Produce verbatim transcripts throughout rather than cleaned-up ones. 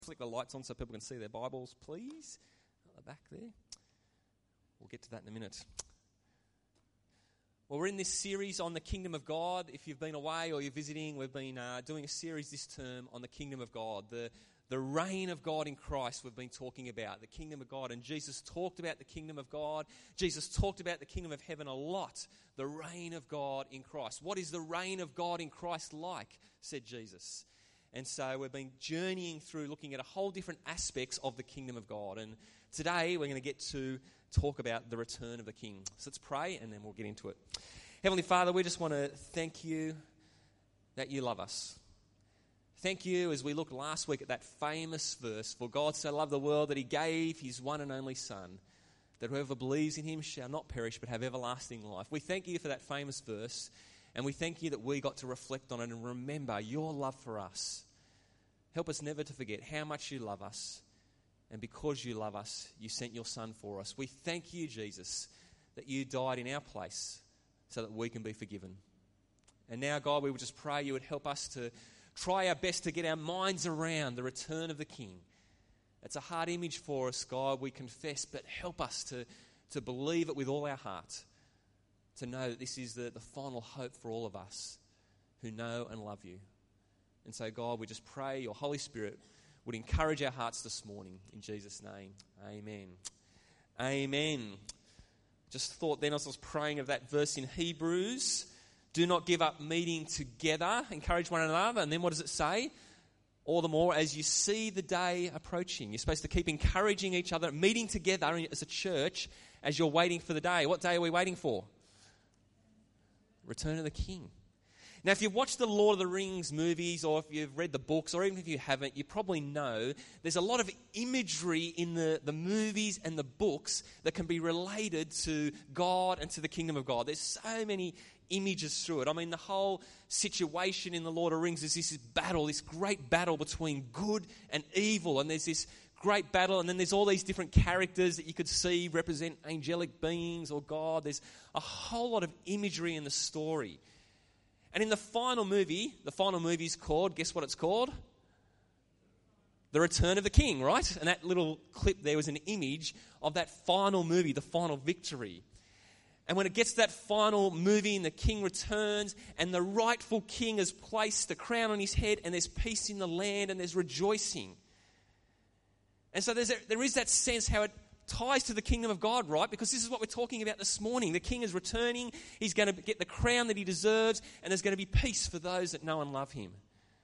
Flick the lights on so people can see their Bibles, please. At the back there. We'll get to that in a minute. Well, we're in this series on the Kingdom of God. If you've been away or you're visiting, we've been uh, doing a series this term on the Kingdom of God. The, the reign of God in Christ we've been talking about, the Kingdom of God. And Jesus talked about the Kingdom of God. Jesus talked about the Kingdom of Heaven a lot. The reign of God in Christ. What is the reign of God in Christ like, said Jesus. And so we've been journeying through looking at a whole different aspects of the Kingdom of God. And today we're going to get to talk about the return of the King. So let's pray and then we'll get into it. Heavenly Father, we just want to thank you that you love us. Thank you as we looked last week at that famous verse, for God so loved the world that he gave his one and only Son, that whoever believes in him shall not perish but have everlasting life. We thank you for that famous verse. And we thank you that we got to reflect on it and remember your love for us. Help us never to forget how much you love us. And because you love us, you sent your Son for us. We thank you, Jesus, that you died in our place so that we can be forgiven. And now, God, we would just pray you would help us to try our best to get our minds around the return of the King. It's a hard image for us, God, we confess, but help us to, to believe it with all our heart. To know that this is the, the final hope for all of us who know and love you. And so, God, we just pray your Holy Spirit would encourage our hearts this morning. In Jesus' name, amen. Amen. Just thought then as I was praying of that verse in Hebrews, do not give up meeting together, encourage one another. And then what does it say? All the more as you see the day approaching. You're supposed to keep encouraging each other, meeting together as a church as you're waiting for the day. What day are we waiting for? Return of the King. Now, if you've watched the Lord of the Rings movies or if you've read the books or even if you haven't, you probably know there's a lot of imagery in the, the movies and the books that can be related to God and to the Kingdom of God. There's so many images through it. I mean, the whole situation in the Lord of the Rings is this battle, this great battle between good and evil. And there's this great battle, and then there's all these different characters that you could see represent angelic beings or God. There's a whole lot of imagery in the story. And in the final movie, the final movie is called, guess what it's called? The Return of the King, right? And that little clip there was an image of that final movie, the final victory. And when it gets to that final movie and the king returns and the rightful king has placed the crown on his head and there's peace in the land and there's rejoicing. And so there's a, there is that sense how it ties to the kingdom of God, right? Because this is what we're talking about this morning. The king is returning. He's going to get the crown that he deserves, and there's going to be peace for those that know and love him.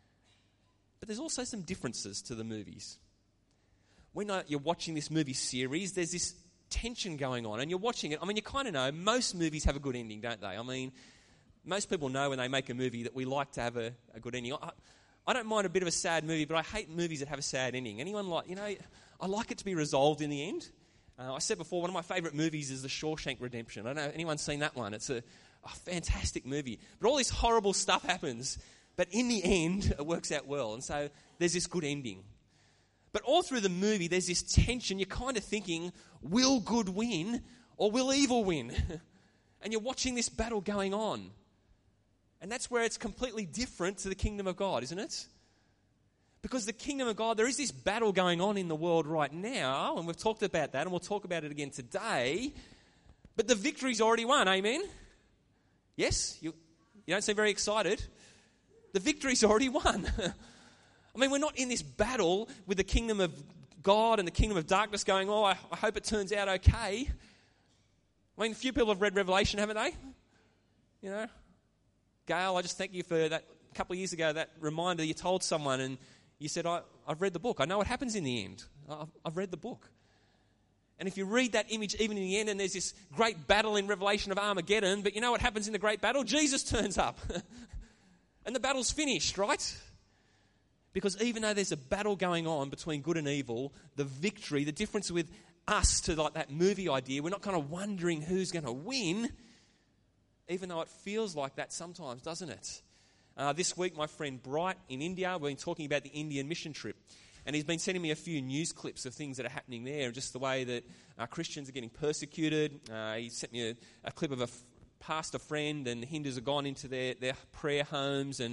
But there's also some differences to the movies. When you're watching this movie series, there's this tension going on, and you're watching it. I mean, you kind of know most movies have a good ending, don't they? I mean, most people know when they make a movie that we like to have a, a good ending. I, I don't mind a bit of a sad movie, but I hate movies that have a sad ending. Anyone like, you know, I like it to be resolved in the end. Uh, I said before, one of my favourite movies is The Shawshank Redemption. I don't know if anyone's seen that one. It's a, a fantastic movie. But all this horrible stuff happens, but in the end, it works out well. And so there's this good ending. But all through the movie, there's this tension. You're kind of thinking, will good win or will evil win? And you're watching this battle going on. And that's where it's completely different to the kingdom of God, isn't it? Because the kingdom of God, there is this battle going on in the world right now, and we've talked about that, and we'll talk about it again today. But the victory's already won, amen? Yes? You, you don't seem very excited. The victory's already won. I mean, we're not in this battle with the kingdom of God and the kingdom of darkness going, oh, I, I hope it turns out okay. I mean, a few people have read Revelation, haven't they? You know? Gail, I just thank you for that a couple of years ago, that reminder you told someone, and you said, I, I've read the book. I know what happens in the end. I've, I've read the book. And if you read that image even in the end, and there's this great battle in Revelation of Armageddon, but you know what happens in the great battle? Jesus turns up. And the battle's finished, right? Because even though there's a battle going on between good and evil, the victory, the difference with us to like that movie idea, we're not kind of wondering who's going to win, even though it feels like that sometimes, doesn't it? Uh, this week, my friend Bright in India, we've been talking about the Indian mission trip. And he's been sending me a few news clips of things that are happening there, just the way that uh, Christians are getting persecuted. Uh, he sent me a, a clip of a f- pastor friend, and the Hindus have gone into their, their prayer homes and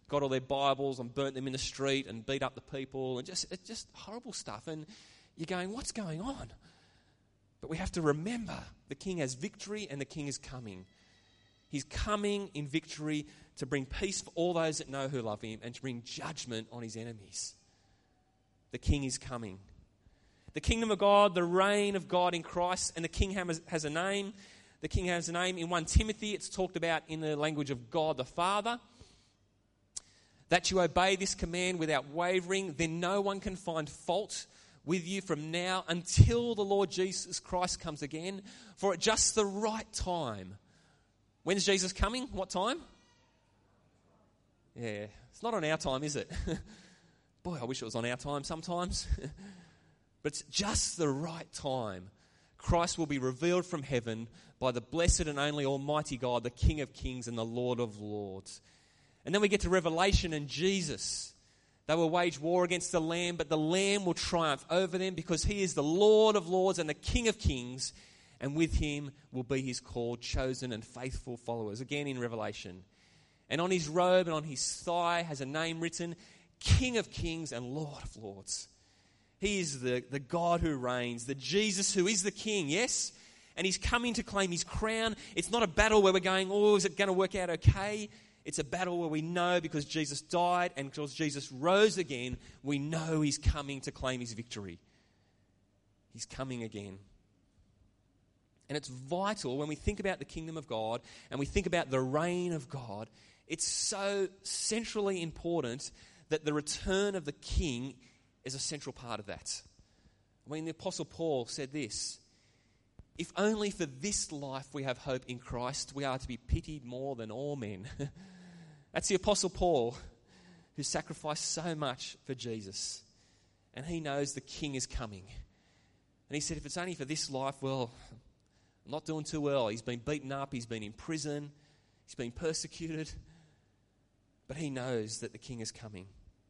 got all their Bibles and burnt them in the street and beat up the people and just it's just horrible stuff. And you're going, what's going on? But we have to remember the King has victory and the King is coming. He's coming in victory to bring peace for all those that know who love him and to bring judgment on his enemies. The King is coming. The kingdom of God, the reign of God in Christ, and the King has a name. The King has a name. In First Timothy, it's talked about in the language of God the Father. That you obey this command without wavering, then no one can find fault with you from now until the Lord Jesus Christ comes again, for at just the right time. When's Jesus coming? What time? Yeah, it's not on our time, is it? Boy, I wish it was on our time sometimes. But it's just the right time. Christ will be revealed from heaven by the blessed and only Almighty God, the King of kings and the Lord of lords. And then we get to Revelation and Jesus. They will wage war against the Lamb, but the Lamb will triumph over them because he is the Lord of lords and the King of kings, and with him will be his called, chosen and faithful followers. Again in Revelation. And on his robe and on his thigh has a name written, King of kings and Lord of lords. He is the, the God who reigns, the Jesus who is the King, yes? And he's coming to claim his crown. It's not a battle where we're going, oh, is it going to work out okay? It's a battle where we know because Jesus died and because Jesus rose again, we know he's coming to claim his victory. He's coming again. And it's vital when we think about the kingdom of God and we think about the reign of God, it's so centrally important that the return of the King is a central part of that. I mean, the Apostle Paul said this, if only for this life we have hope in Christ, we are to be pitied more than all men. That's the Apostle Paul who sacrificed so much for Jesus. And he knows the King is coming. And he said, if it's only for this life, well, I'm not doing too well. He's been beaten up, he's been in prison, he's been persecuted. But he knows that the King is coming.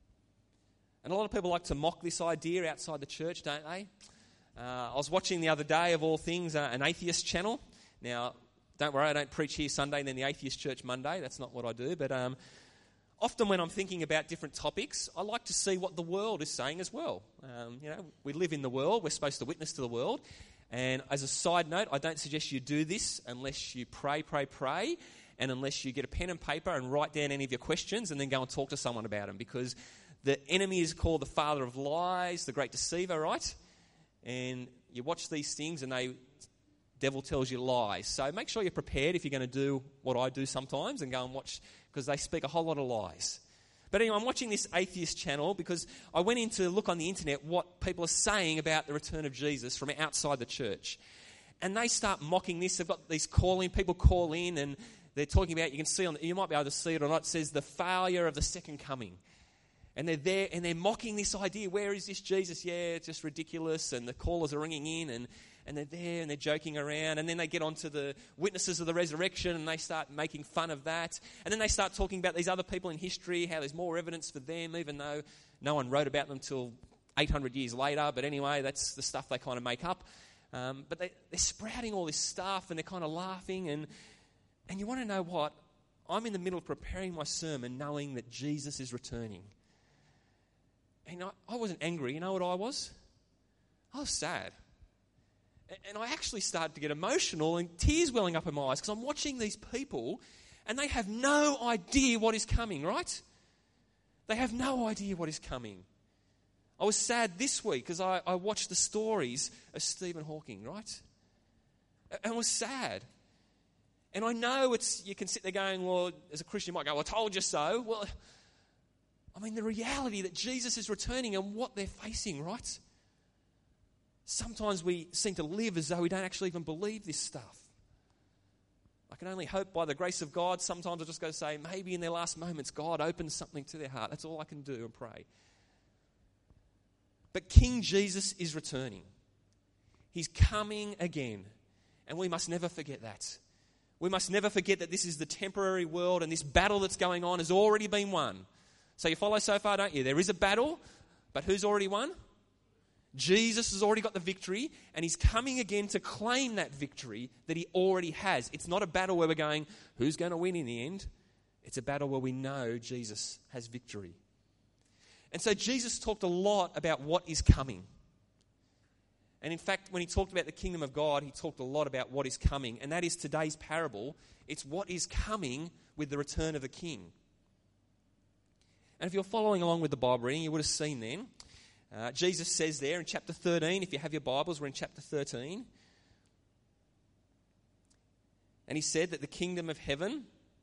And a lot of people like to mock this idea outside the church, don't they? Uh, I was watching the other day, of all things, uh, an atheist channel. Now, don't worry, I don't preach here Sunday and then the atheist church Monday. That's not what I do. But um, often when I'm thinking about different topics, I like to see what the world is saying as well. Um, you know, we live in the world. We're supposed to witness to the world. And as a side note, I don't suggest you do this unless you pray, pray, pray, and unless you get a pen and paper and write down any of your questions and then go and talk to someone about them, because the enemy is called the father of lies, the great deceiver, right? And you watch these things and the devil tells you lies. So make sure you're prepared if you're going to do what I do sometimes and go and watch, because they speak a whole lot of lies. But anyway, I'm watching this atheist channel because I went in to look on the internet what people are saying about the return of Jesus from outside the church. And they start mocking this. They've got these call-in, people call in and they're talking about, you can see on, you might be able to see it or not, it says the failure of the second coming. And they're there and they're mocking this idea. Where is this Jesus? Yeah, it's just ridiculous. And the callers are ringing in and, and they're there and they're joking around. And then they get onto the witnesses of the resurrection and they start making fun of that. And then they start talking about these other people in history, how there's more evidence for them, even though no one wrote about them until eight hundred years later. But anyway, that's the stuff they kind of make up. Um, but they, they're sprouting all this stuff and they're kind of laughing. And, and you want to know what? I'm in the middle of preparing my sermon knowing that Jesus is returning. And I, I wasn't angry. You know what I was? I was sad. And, and I actually started to get emotional and tears welling up in my eyes because I'm watching these people and they have no idea what is coming, right? They have no idea what is coming. I was sad this week because I, I watched the stories of Stephen Hawking, right? And I was sad. And I know it's you can sit there going, well, as a Christian you might go, well, I told you so. Well, I mean, the reality that Jesus is returning and what they're facing, right? Sometimes we seem to live as though we don't actually even believe this stuff. I can only hope by the grace of God, sometimes I just go to say, maybe in their last moments, God opens something to their heart. That's all I can do and pray. But King Jesus is returning. He's coming again. And we must never forget that. We must never forget that this is the temporary world and this battle that's going on has already been won. So you follow so far, don't you? There is a battle, but who's already won? Jesus has already got the victory, and he's coming again to claim that victory that he already has. It's not a battle where we're going, who's going to win in the end? It's a battle where we know Jesus has victory. And so Jesus talked a lot about what is coming. And in fact, when he talked about the kingdom of God, he talked a lot about what is coming. And that is today's parable. It's what is coming with the return of the king. And if you're following along with the Bible reading, you would have seen then, uh, Jesus says there in chapter thirteen, if you have your Bibles, we're in chapter thirteen. And he said that the kingdom of heaven,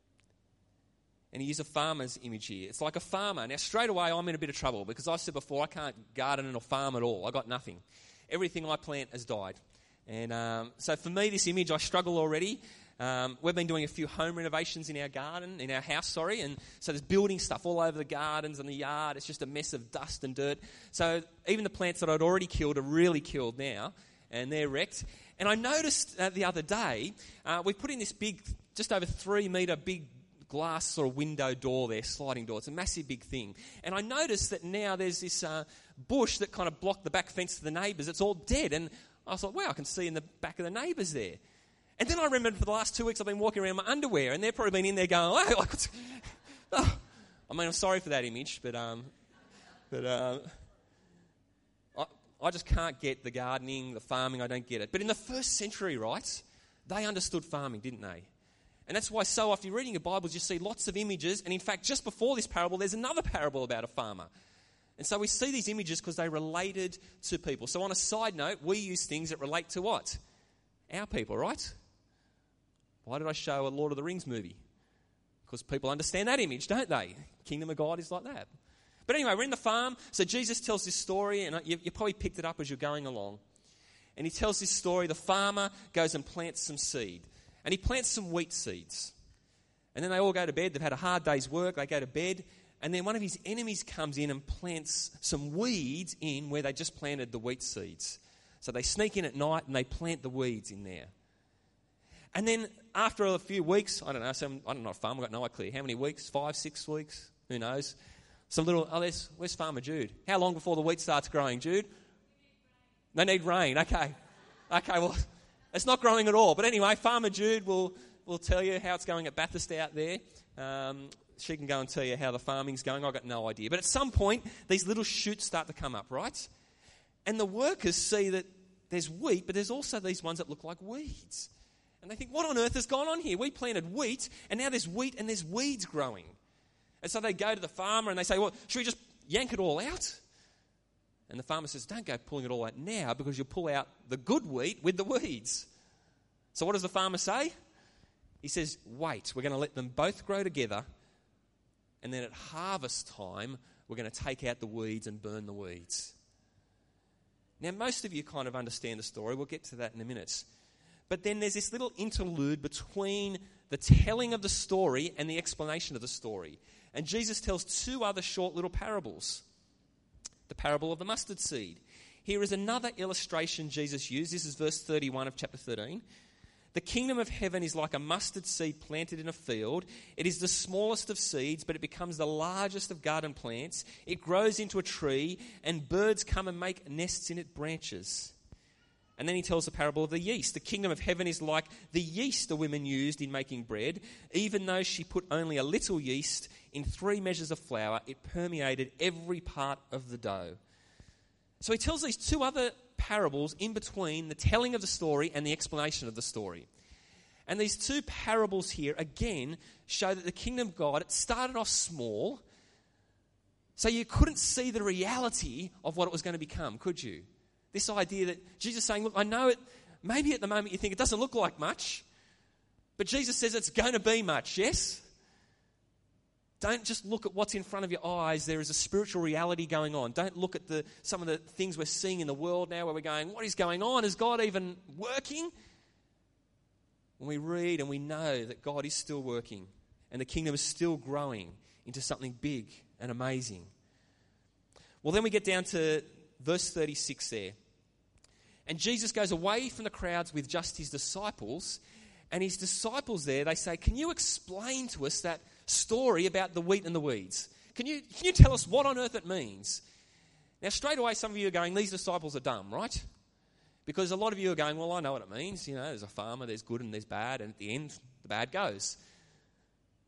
and he used a farmer's image here. It's like a farmer. Now, straight away, I'm in a bit of trouble because I said before, I can't garden or farm at all. I got nothing. Everything I plant has died. And um, so for me, this image, I struggle already. Um, we've been doing a few home renovations in our garden, in our house, sorry. And so there's building stuff all over the gardens and the yard. It's just a mess of dust and dirt. So even the plants that I'd already killed are really killed now. And they're wrecked. And I noticed uh, the other day, uh, we put in this big, just over three metre big glass sort of window door there, sliding door. It's a massive big thing. And I noticed that now there's this uh, bush that kind of blocked the back fence to the neighbours. It's all dead. And I thought, wow, I can see in the back of the neighbours there. And then I remembered for the last two weeks I've been walking around in my underwear, and they've probably been in there going, oh, like, what's... oh. I mean, I'm sorry for that image, but um, but um, I, I just can't get the gardening, the farming, I don't get it. But in the first century, right, they understood farming, didn't they? And that's why so often you're reading your Bibles, you see lots of images. And in fact, just before this parable, there's another parable about a farmer. And so we see these images because they related to people. So on a side note, we use things that relate to what? Our people, right? Why did I show a Lord of the Rings movie? Because people understand that image, don't they? Kingdom of God is like that. But anyway, we're in the farm. So Jesus tells this story, and you, you probably picked it up as you're going along. And he tells this story. The farmer goes and plants some seed. And he plants some wheat seeds. And then they all go to bed. They've had a hard day's work. They go to bed. And then one of his enemies comes in and plants some weeds in where they just planted the wheat seeds. So they sneak in at night and they plant the weeds in there. And then after a few weeks, I don't know, some, I don't know if farm, I've got no idea. How many weeks? Five, six weeks? Who knows? Some little, oh, there's, where's Farmer Jude? How long before the wheat starts growing, Jude? They need rain, okay. Okay, well, it's not growing at all. But anyway, Farmer Jude will, will tell you how it's going at Bathurst out there. Um, she can go and tell you how the farming's going. I've got no idea. But at some point, these little shoots start to come up, right? And the workers see that there's wheat, but there's also these ones that look like weeds. And they think, what on earth has gone on here? We planted wheat, and now there's wheat and there's weeds growing. And so they go to the farmer and they say, well, should we just yank it all out? And the farmer says, don't go pulling it all out now because you'll pull out the good wheat with the weeds. So what does the farmer say? He says, wait, we're going to let them both grow together, and then at harvest time, we're going to take out the weeds and burn the weeds. Now, most of you kind of understand the story. We'll get to that in a minute. But then there's this little interlude between the telling of the story and the explanation of the story. And Jesus tells two other short little parables. The parable of the mustard seed. Here is another illustration Jesus used. This is verse thirty-one of chapter thirteen. The kingdom of heaven is like a mustard seed planted in a field. It is the smallest of seeds, but it becomes the largest of garden plants. It grows into a tree, and birds come and make nests in its branches. And then he tells the parable of the yeast. The kingdom of heaven is like the yeast the women used in making bread. Even though she put only a little yeast in three measures of flour, it permeated every part of the dough. So he tells these two other parables in between the telling of the story and the explanation of the story. And these two parables here, again, show that the kingdom of God, it started off small, so you couldn't see the reality of what it was going to become, could you? This idea that Jesus is saying, look, I know it, maybe at the moment you think it doesn't look like much, but Jesus says it's going to be much, yes? Don't just look at what's in front of your eyes. There is a spiritual reality going on. Don't look at the some of the things we're seeing in the world now where we're going, what is going on? Is God even working? When we read and we know that God is still working and the kingdom is still growing into something big and amazing. Well, then we get down to verse thirty-six there. And Jesus goes away from the crowds with just his disciples. And his disciples there, they say, can you explain to us that story about the wheat and the weeds? Can you, can you tell us what on earth it means? Now, straight away, some of you are going, these disciples are dumb, right? Because a lot of you are going, well, I know what it means. You know, there's a farmer, there's good and there's bad, and at the end, the bad goes.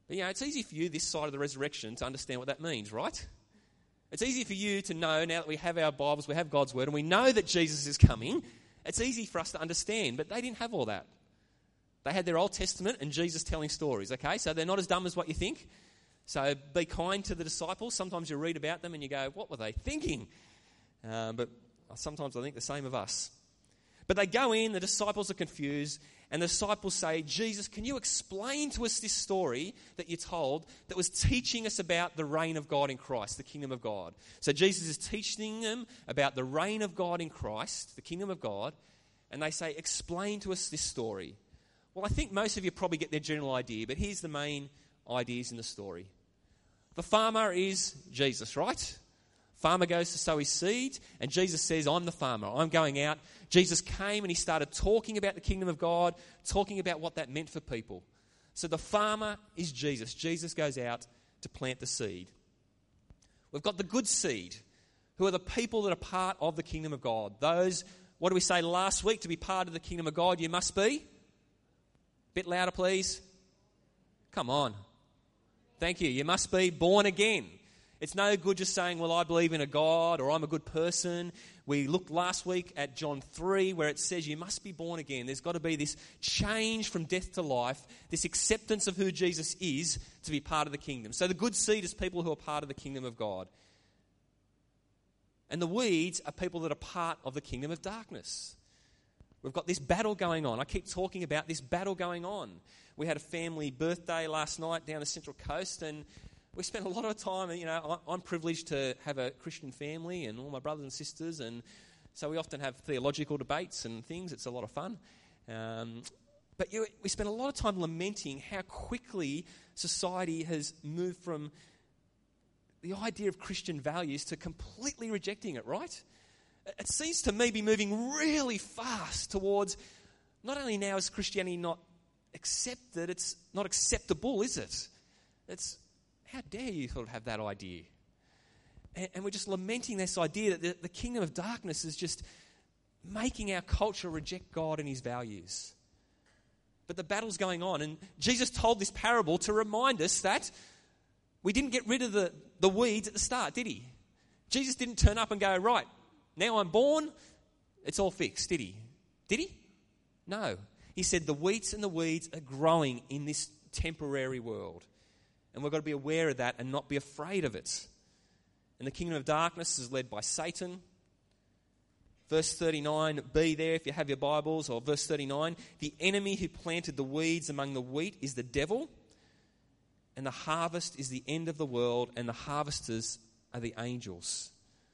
But, you know, it's easy for you this side of the resurrection to understand what that means, right? It's easy for you to know, now that we have our Bibles, we have God's Word, and we know that Jesus is coming, it's easy for us to understand. But they didn't have all that. They had their Old Testament and Jesus telling stories, okay? So they're not as dumb as what you think. So be kind to the disciples. Sometimes you read about them and you go, what were they thinking? Uh, but sometimes I think the same of us. But they go in, the disciples are confused, and the disciples say, Jesus, can you explain to us this story that you told that was teaching us about the reign of God in Christ, the kingdom of God? So Jesus is teaching them about the reign of God in Christ, the kingdom of God, and they say, explain to us this story. Well, I think most of you probably get their general idea, but here's the main ideas in the story. The farmer is Jesus, right? Farmer goes to sow his seed, and Jesus says, I'm the farmer. I'm going out. Jesus came and he started talking about the kingdom of God, talking about what that meant for people. So the farmer is Jesus. Jesus goes out to plant the seed. We've got the good seed, who are the people that are part of the kingdom of God. Those, what did we say last week? To be part of the kingdom of God, you must be? Bit louder, please. Come on. Thank you. You must be born again. It's no good just saying, well, I believe in a God or I'm a good person. We looked last week at John three where it says you must be born again. There's got to be this change from death to life, this acceptance of who Jesus is to be part of the kingdom. So the good seed is people who are part of the kingdom of God. And the weeds are people that are part of the kingdom of darkness. We've got this battle going on. I keep talking about this battle going on. We had a family birthday last night down the Central Coast, and we spent a lot of time, you know, I'm privileged to have a Christian family and all my brothers and sisters, and so we often have theological debates and things. It's a lot of fun. Um, but you, we spent a lot of time lamenting how quickly society has moved from the idea of Christian values to completely rejecting it, right? It seems to me be moving really fast towards, not only now is Christianity not accepted, it's not acceptable, is it? It's, how dare you sort of have that idea? And, and we're just lamenting this idea that the, the kingdom of darkness is just making our culture reject God and his values. But the battle's going on, and Jesus told this parable to remind us that we didn't get rid of the, the weeds at the start, did he? Jesus didn't turn up and go, right, now I'm born, it's all fixed, did he? Did he? No. He said the wheats and the weeds are growing in this temporary world. And we've got to be aware of that and not be afraid of it. And the kingdom of darkness is led by Satan. Verse thirty-nine, be there if you have your Bibles, or verse thirty-nine, the enemy who planted the weeds among the wheat is the devil, and the harvest is the end of the world, and the harvesters are the angels.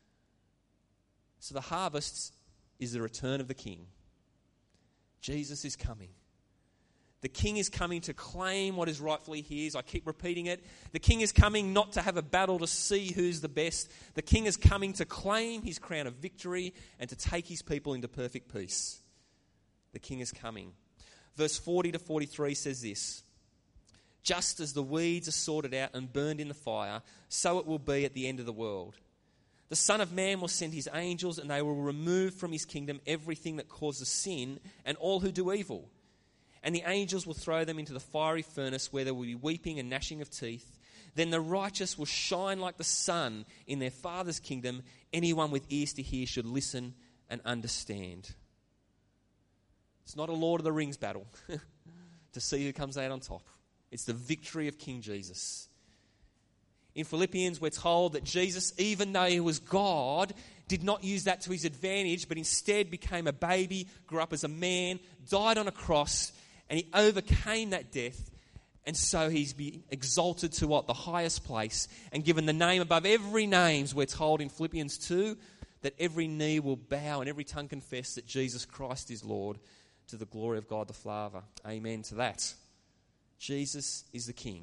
So the harvest is the return of the King. Jesus is coming. The King is coming to claim what is rightfully his. I keep repeating it. The King is coming not to have a battle to see who's the best. The King is coming to claim his crown of victory and to take his people into perfect peace. The King is coming. Verse forty to forty-three says this: just as the weeds are sorted out and burned in the fire, so it will be at the end of the world. The Son of Man will send his angels, and they will remove from his kingdom everything that causes sin and all who do evil. And the angels will throw them into the fiery furnace where there will be weeping and gnashing of teeth. Then the righteous will shine like the sun in their Father's kingdom. Anyone with ears to hear should listen and understand. It's not a Lord of the Rings battle to see who comes out on top. It's the victory of King Jesus. In Philippians, we're told that Jesus, even though he was God, did not use that to his advantage, but instead became a baby, grew up as a man, died on a cross, and he overcame that death. And so he's been exalted to what? The highest place, and given the name above every name. We're told in Philippians two that every knee will bow and every tongue confess that Jesus Christ is Lord, to the glory of God the Father. Amen to that. Jesus is the King.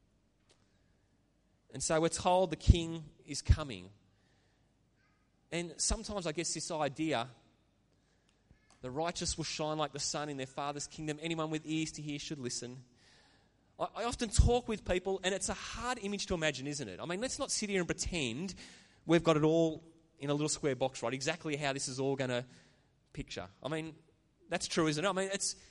And so we're told the King is coming. And sometimes I guess this idea, the righteous will shine like the sun in their Father's kingdom. Anyone with ears to hear should listen. I, I often talk with people, and it's a hard image to imagine, isn't it? I mean, let's not sit here and pretend we've got it all in a little square box, right? Exactly how this is all going to picture. I mean, that's true, isn't it? I mean, it's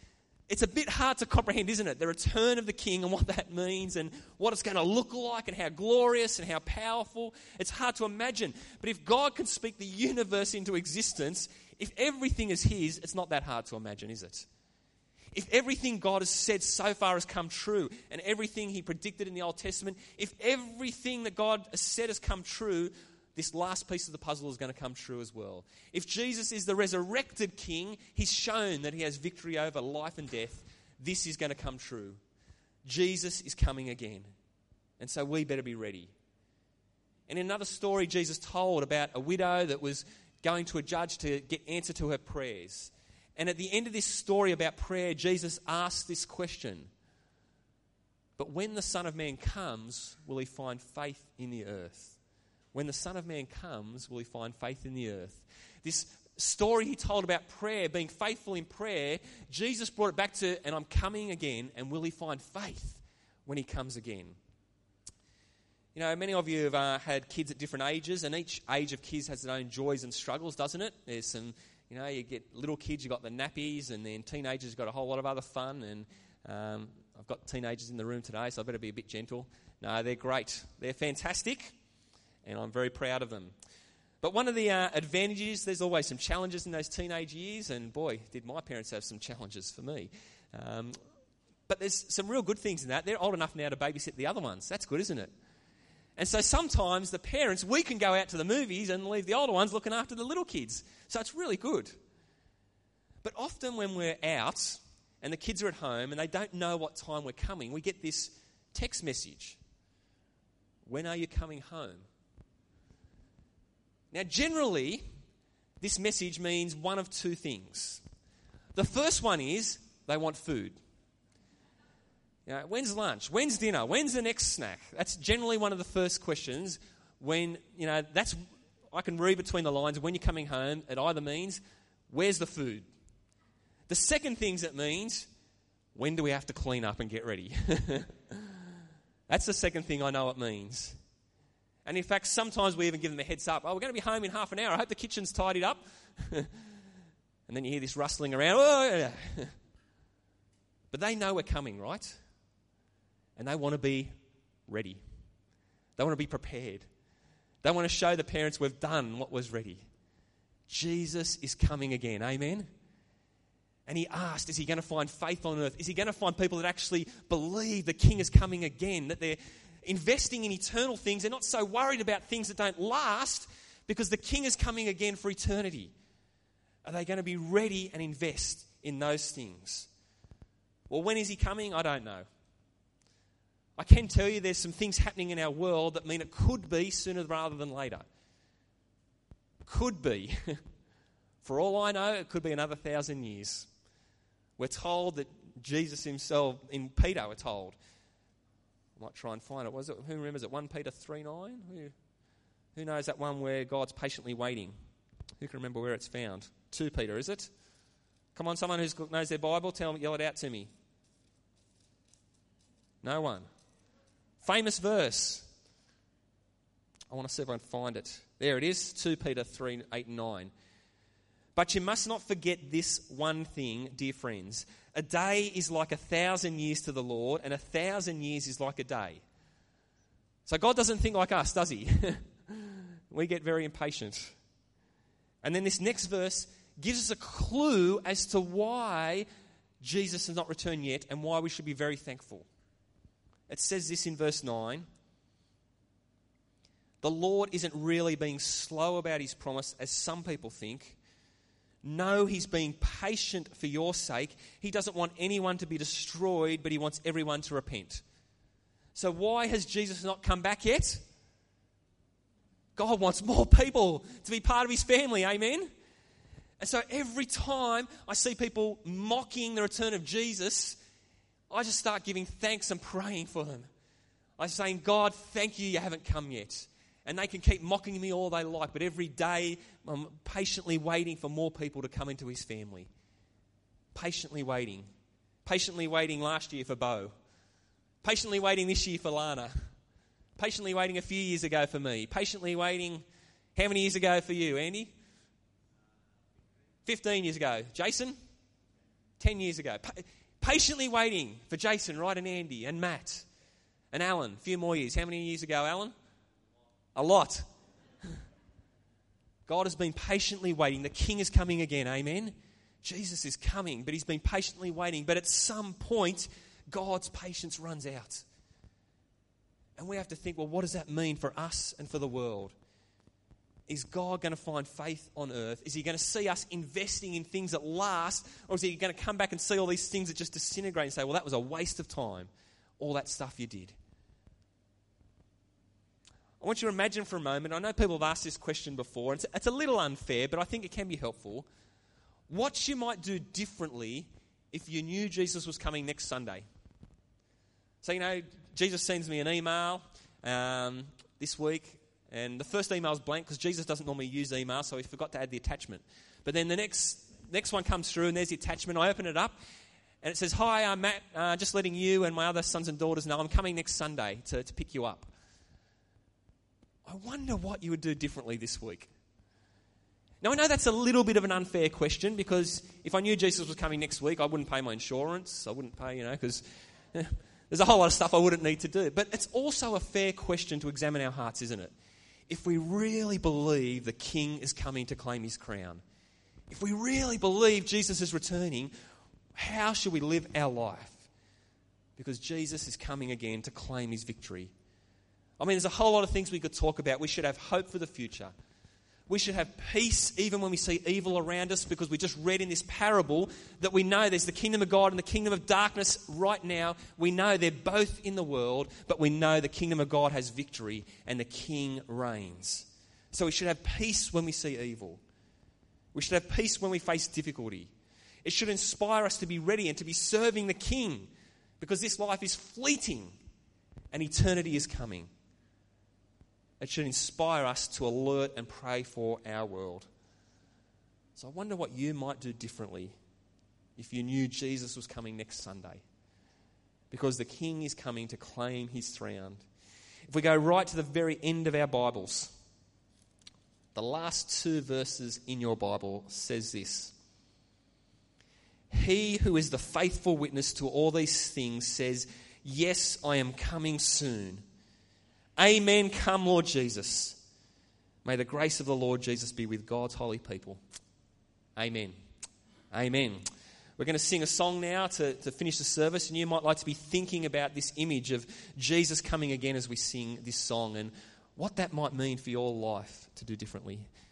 It's a bit hard to comprehend, isn't it? The return of the King and what that means and what it's going to look like and how glorious and how powerful. It's hard to imagine. But if God can speak the universe into existence, if everything is his, it's not that hard to imagine, is it? If everything God has said so far has come true and everything he predicted in the Old Testament, if everything that God has said has come true, this last piece of the puzzle is going to come true as well. If Jesus is the resurrected King, he's shown that he has victory over life and death. This is going to come true. Jesus is coming again. And so we better be ready. And in another story Jesus told about a widow that was going to a judge to get answer to her prayers. And at the end of this story about prayer, Jesus asked this question. But when the Son of Man comes, will he find faith in the earth? When the Son of Man comes, will he find faith in the earth? This story he told about prayer, being faithful in prayer, Jesus brought it back to, and I'm coming again, and will he find faith when he comes again? You know, many of you have uh, had kids at different ages, and each age of kids has its own joys and struggles, doesn't it? There's some, you know, you get little kids, you've got the nappies, and then teenagers have got a whole lot of other fun, and um, I've got teenagers in the room today, so I better be a bit gentle. No, they're great. They're fantastic. And I'm very proud of them. But one of the uh, advantages, there's always some challenges in those teenage years. And boy, did my parents have some challenges for me. Um, but there's some real good things in that. They're old enough now to babysit the other ones. That's good, isn't it? And so sometimes the parents, we can go out to the movies and leave the older ones looking after the little kids. So it's really good. But often when we're out and the kids are at home and they don't know what time we're coming, we get this text message. When are you coming home? Now, generally, this message means one of two things. The first one is they want food. You know, when's lunch? When's dinner? When's the next snack? That's generally one of the first questions. When, you know, that's, I can read between the lines. When you're coming home, it either means, where's the food? The second thing it means, when do we have to clean up and get ready? That's the second thing I know it means. And in fact, sometimes we even give them a heads up. Oh, we're going to be home in half an hour. I hope the kitchen's tidied up. And then you hear this rustling around. Oh, yeah. But they know we're coming, right? And they want to be ready. They want to be prepared. They want to show the parents we've done what was ready. Jesus is coming again. Amen? And he asked, is he going to find faith on earth? Is he going to find people that actually believe the King is coming again? That they're investing in eternal things. They're not so worried about things that don't last because the King is coming again for eternity. Are they going to be ready and invest in those things? Well, when is he coming? I don't know. I can tell you there's some things happening in our world that mean it could be sooner rather than later. Could be. For all I know, it could be another thousand years. We're told that Jesus himself, in Peter we're told, I might try and find it. Was it? Who remembers it? First Peter three nine? Who, who knows that one where God's patiently waiting? Who can remember where it's found? Second Peter, is it? Come on, someone who knows their Bible, tell them, yell it out to me. No one. Famous verse. I want to see if I can find it. There it is, Second Peter three eight and nine. But you must not forget this one thing, dear friends. A day is like a thousand years to the Lord, and a thousand years is like a day. So God doesn't think like us, does he? We get very impatient. And then this next verse gives us a clue as to why Jesus has not returned yet and why we should be very thankful. It says this in verse nine. The Lord isn't really being slow about his promise, as some people think. No, he's being patient for your sake. He doesn't want anyone to be destroyed, but he wants everyone to repent. So why has Jesus not come back yet? God wants more people to be part of his family, amen? And so every time I see people mocking the return of Jesus, I just start giving thanks and praying for them. I'm saying, God, thank you, you haven't come yet. And they can keep mocking me all they like, but every day I'm patiently waiting for more people to come into his family. Patiently waiting. Patiently waiting last year for Bo. Patiently waiting this year for Lana. Patiently waiting a few years ago for me. Patiently waiting, how many years ago for you, Andy? Fifteen years ago. Jason? Ten years ago. Pa- Patiently waiting for Jason, right, and Andy, and Matt, and Alan. A few more years. How many years ago, Alan? A lot. God has been patiently waiting. The King is coming again, amen? Jesus is coming, but he's been patiently waiting. But at some point, God's patience runs out. And we have to think, well, what does that mean for us and for the world? Is God going to find faith on earth? Is he going to see us investing in things that last? Or is he going to come back and see all these things that just disintegrate and say, well, that was a waste of time, all that stuff you did? I want you to imagine for a moment, I know people have asked this question before, and it's, it's a little unfair, but I think it can be helpful. What you might do differently if you knew Jesus was coming next Sunday. So, you know, Jesus sends me an email um, this week, and the first email is blank because Jesus doesn't normally use email, so he forgot to add the attachment. But then the next next one comes through, and there's the attachment. I open it up, and it says, "Hi, I'm Matt, uh, just letting you and my other sons and daughters know I'm coming next Sunday to, to pick you up." I wonder what you would do differently this week. Now, I know that's a little bit of an unfair question because if I knew Jesus was coming next week, I wouldn't pay my insurance. I wouldn't pay, you know, because eh, there's a whole lot of stuff I wouldn't need to do. But it's also a fair question to examine our hearts, isn't it? If we really believe the King is coming to claim his crown, if we really believe Jesus is returning, how should we live our life? Because Jesus is coming again to claim his victory. I mean, there's a whole lot of things we could talk about. We should have hope for the future. We should have peace even when we see evil around us, because we just read in this parable that we know there's the kingdom of God and the kingdom of darkness right now. We know they're both in the world, but we know the kingdom of God has victory and the King reigns. So we should have peace when we see evil. We should have peace when we face difficulty. It should inspire us to be ready and to be serving the King, because this life is fleeting and eternity is coming. It should inspire us to alert and pray for our world. So I wonder what you might do differently if you knew Jesus was coming next Sunday. Because the King is coming to claim his throne. If we go right to the very end of our Bibles, the last two verses in your Bible says this: "He who is the faithful witness to all these things says, 'Yes, I am coming soon.' Amen. Come, Lord Jesus. May the grace of the Lord Jesus be with God's holy people. Amen." Amen. We're going to sing a song now to, to finish the service, and you might like to be thinking about this image of Jesus coming again as we sing this song and what that might mean for your life to do differently.